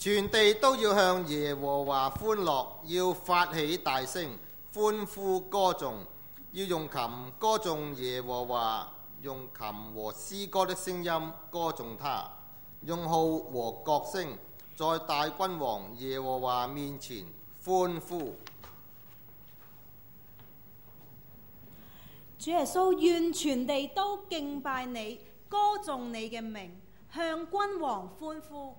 全地都要向耶和華歡樂，要發起大聲，歡呼歌頌，要用琴歌頌耶和華，用琴和詩歌的聲音歌頌他，用號和角聲，在大君王耶和華面前歡呼。 主耶穌，願全地都敬拜你，歌頌你嘅名，向君王歡呼。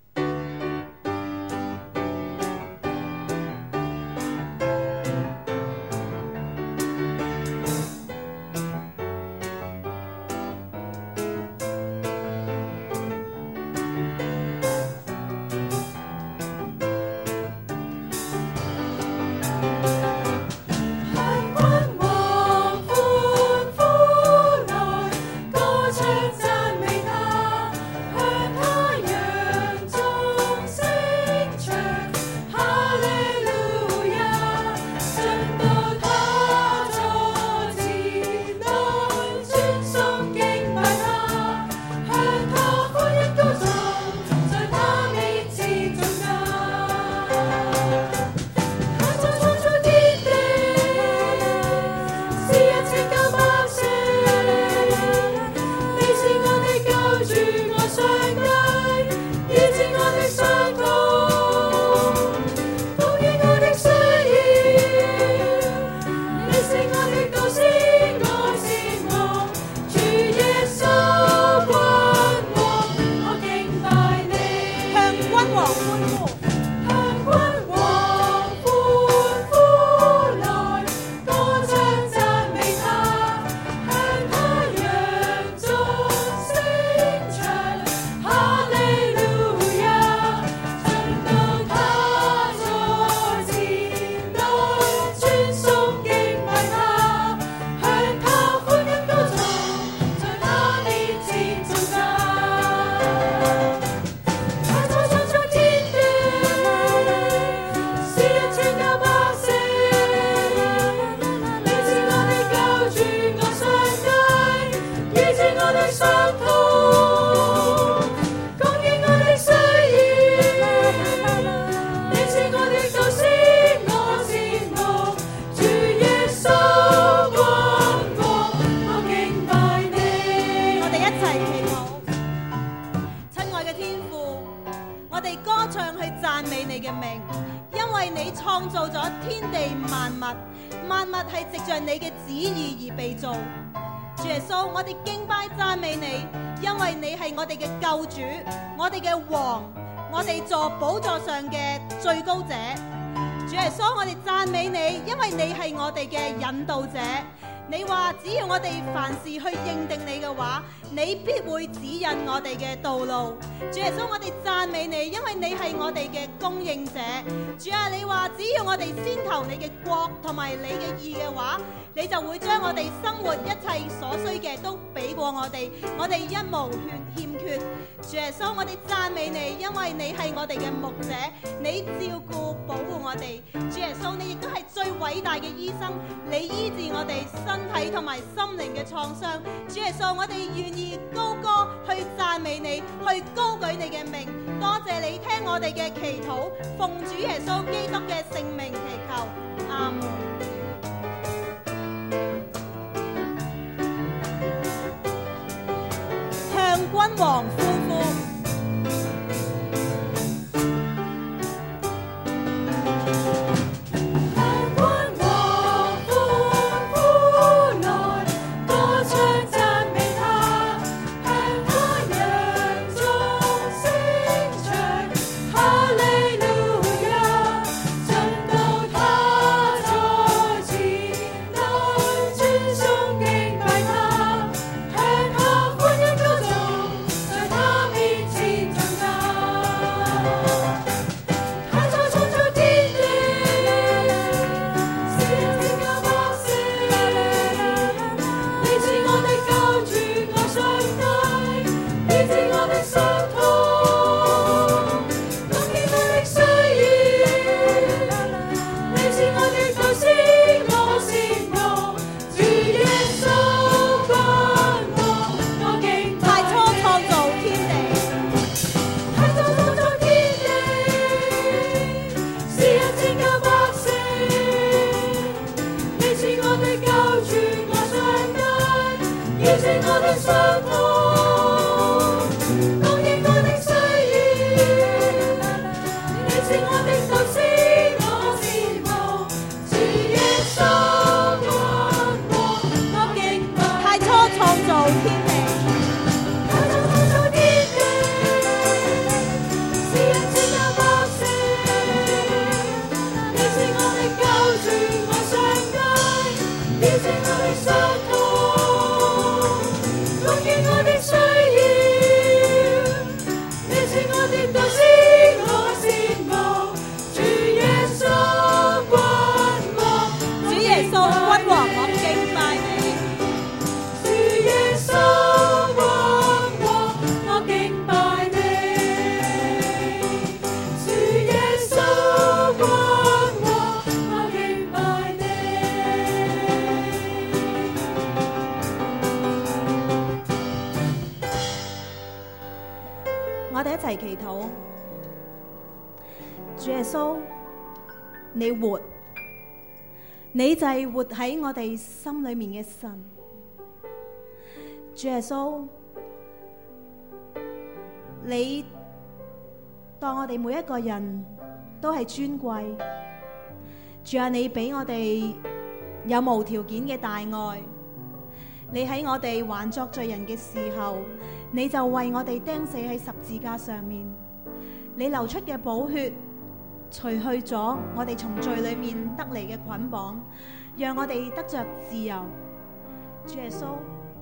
寶座上嘅最高者，主耶穌，我哋讚美你，因為你係我哋嘅引導者。你話只要我哋凡事去認定你嘅話，你必會指引我哋嘅道路。主耶穌，我哋讚美你，因為你係我哋嘅供應者。主啊，你話只要我哋先求你嘅國同埋你嘅義嘅話，你就會將我哋生活一切所需嘅都俾過我哋，我哋一無欠缺。主耶穌，我哋讚美你，因為你係我哋嘅牧者，你照顧保護我哋。主耶穌，你亦都係最偉大嘅醫生，你醫治我哋身體同埋心靈嘅創傷。主耶穌，我哋願意高歌去讚美你，去高舉你嘅名。多謝你聽我哋嘅祈禱，奉主耶穌基督嘅聖名祈求，阿門。向君王歡呼。 在他我哋一齊祈禱。主耶穌，你活，你就係活喺我哋心裏面嘅神。主耶穌，你當我哋每一個人都係尊貴。主啊，你俾我哋有無條件嘅大愛。你喺我哋還作罪人嘅時候，你就為我哋釘死喺十字架上面。你流出嘅寶血除去咗我哋從罪裏面得嚟嘅捆綁，讓我哋得着自由。主耶穌，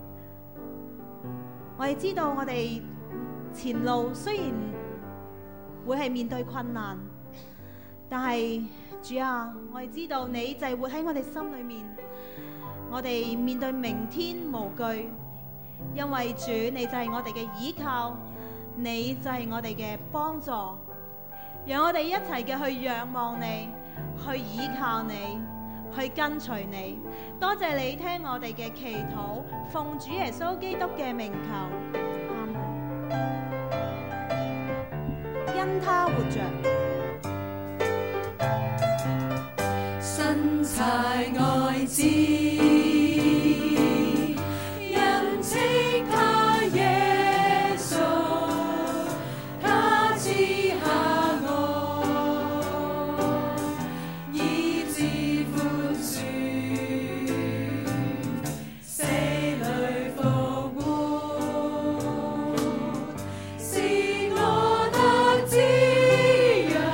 我哋知道我哋前路雖然會係面對困難，但係主啊，我哋知道你就係活喺我哋心裏面。我哋面對明天無懼，因為主你就係我哋嘅依靠，你就係我哋嘅幫助。讓我哋一齊嘅去仰望你，去依靠你，去跟隨你。多謝你聽我哋嘅祈禱，奉主耶穌基督嘅名求，阿們。因他活着， 神柴愛子。 是我得知。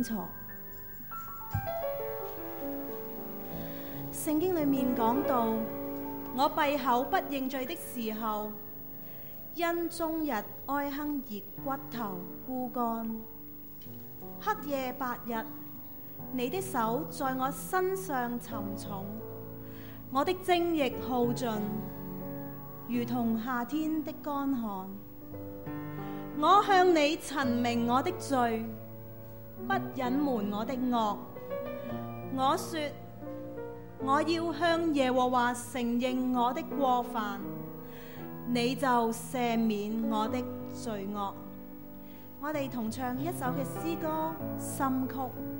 坐。聖經裏面講到，我閉口不認罪的時候，因終日哀哼而骨頭枯乾。黑夜白日，你的手在我身上沉重，我的精液耗盡，如同夏天的乾旱。我向你陳明我的罪，不隱瞞我的惡。我說，我要向耶和華承認我的過犯，你就赦免我的罪惡。我哋同唱一首嘅詩歌《心曲》。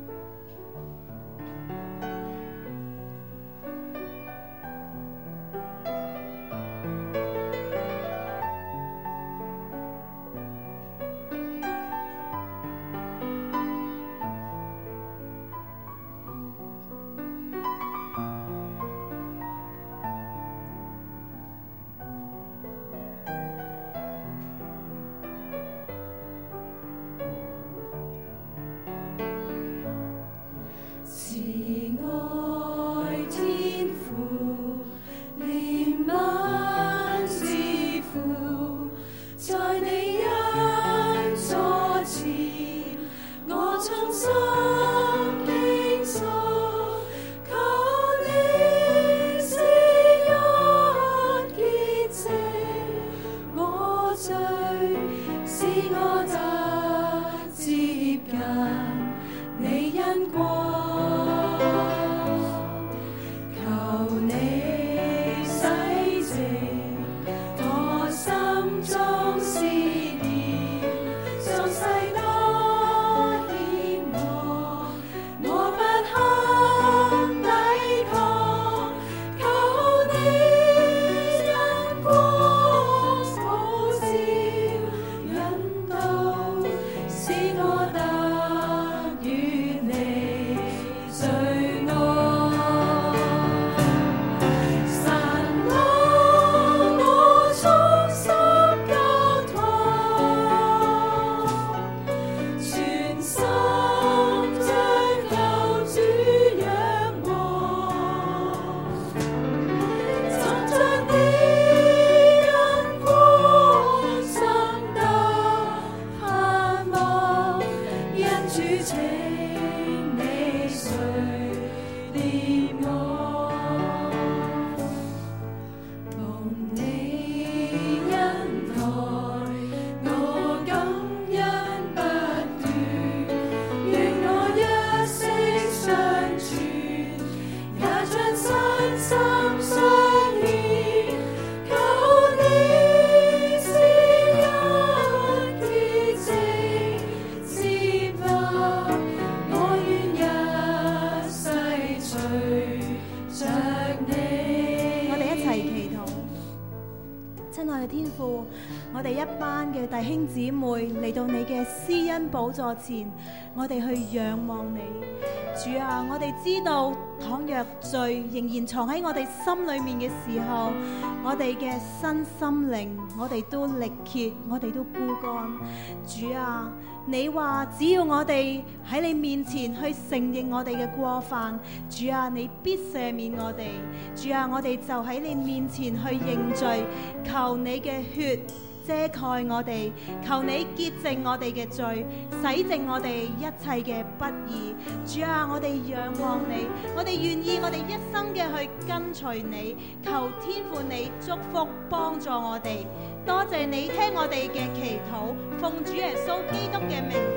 我哋一班嘅弟兄姊妹嚟到你嘅施恩寶座前，我哋去仰望你。主啊，我哋知道倘若罪仍然藏喺我哋心裏面嘅時候，我哋嘅身心靈，我哋都力竭，我哋都枯乾。主啊，你話只要我哋喺你面前去承認我哋嘅過犯，主啊，你必赦免我哋。主啊，我哋就喺你面前去認罪，求你嘅血遮蓋我哋，求你潔淨我哋嘅罪，洗淨我哋一切嘅不義。主啊，我哋仰望你，我哋願意我哋一生嘅去跟隨你，求天父你祝福幫助我哋。多謝你聽我哋嘅祈禱，奉主耶穌基督嘅名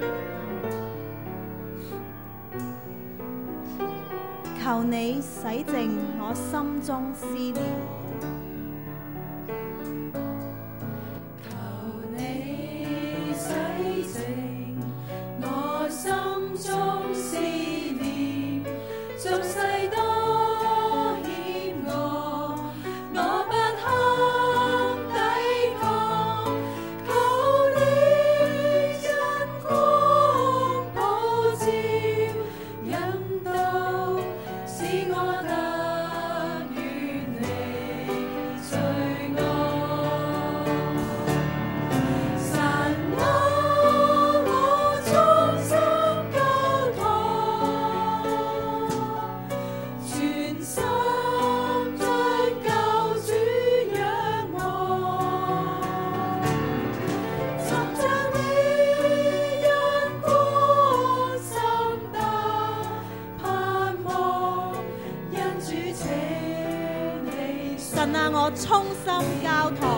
求。求你洗淨我心中思念。 心中思念，俗世多險惡，我不堪抵抗。求你恩光普照，引導，使我得遠離衷心交託。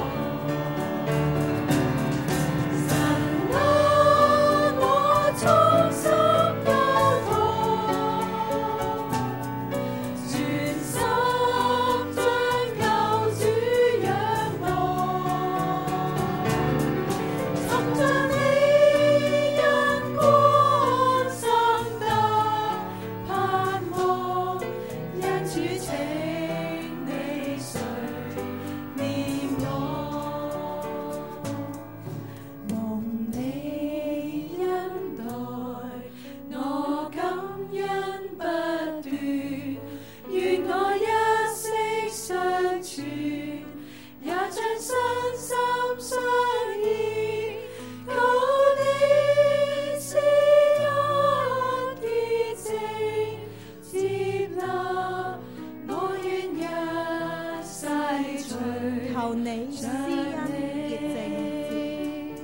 求你施恩潔淨，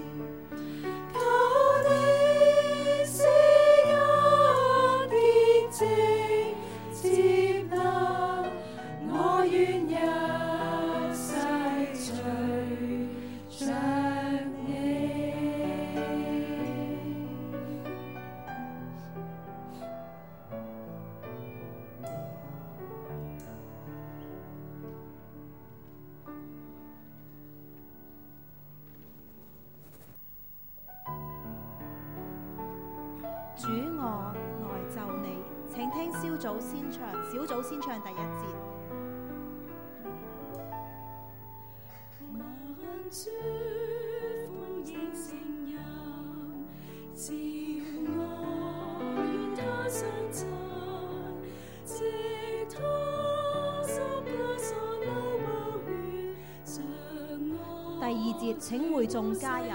接納，我願一世隨着你。 主我來就你，請聽小組先唱第1節。 萬主歡迎聲音，照我願他相襯，直他十架所流寶血，像我。 第2節請會眾加入。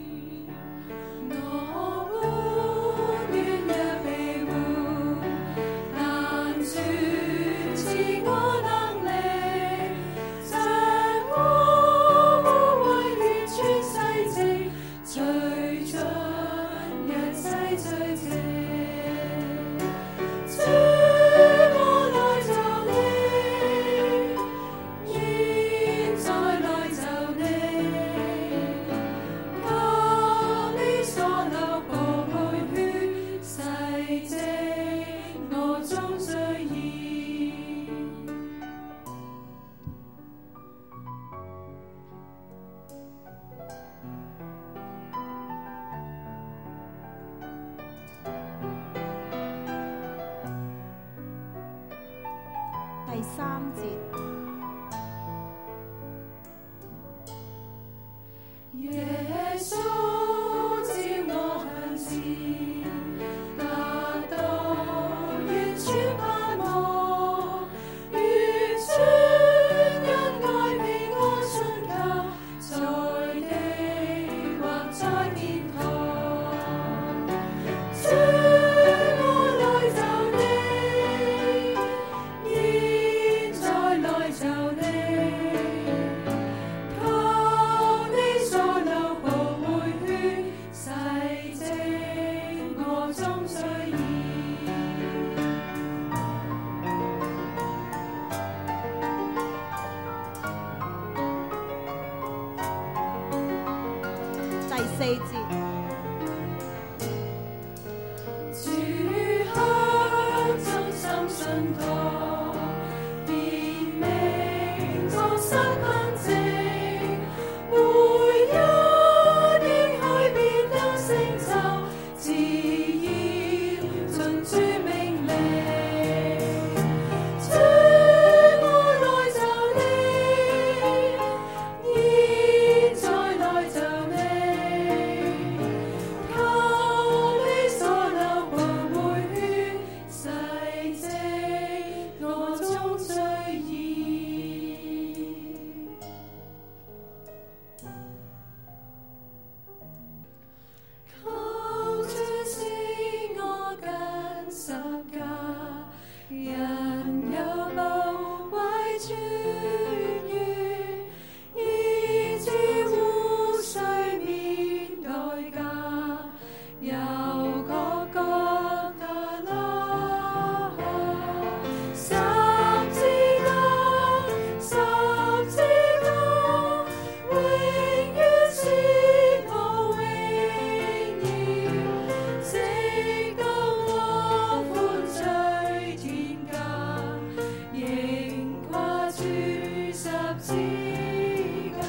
第3節， 耶穌照我向前，達到完全盼望，完全因愛被我信靠，在地或在天堂。我來就你，現在來就你，靠你所流寶貝血，洗淨我眾罪孽。 第4節。 主向忠心信託，辨明作失憑證，每一應許必得成就，只要遵主命令。主我來就你，現在來就你。 字架。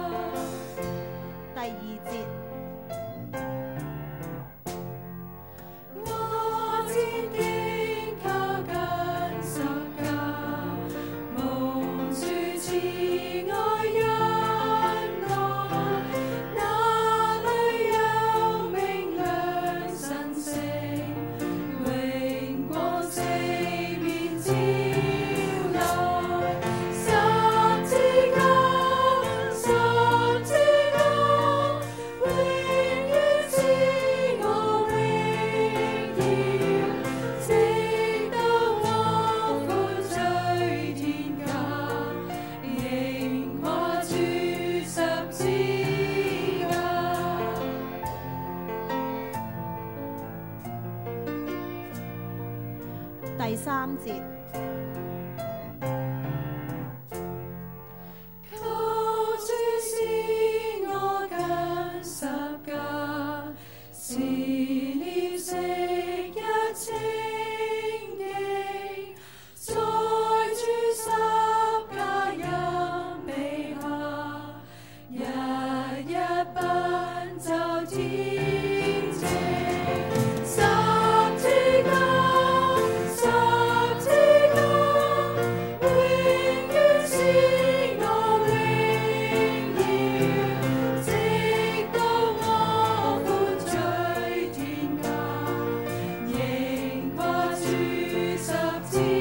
第二節， 我戰兢靠近十架，蒙主慈愛恩待，那裏有明亮神聖，榮光四面照來。十字架，十字架，永遠是我榮耀，直到我歡聚天家，仍掛住十字架。 第三節， 求主使我近十架，是臉色一清潔，在主十架蔭庇下，日日奔走天晴。十字架，十字架，永遠是我榮耀，直到我歡聚天家，仍掛住十字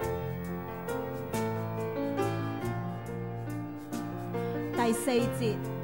第四節，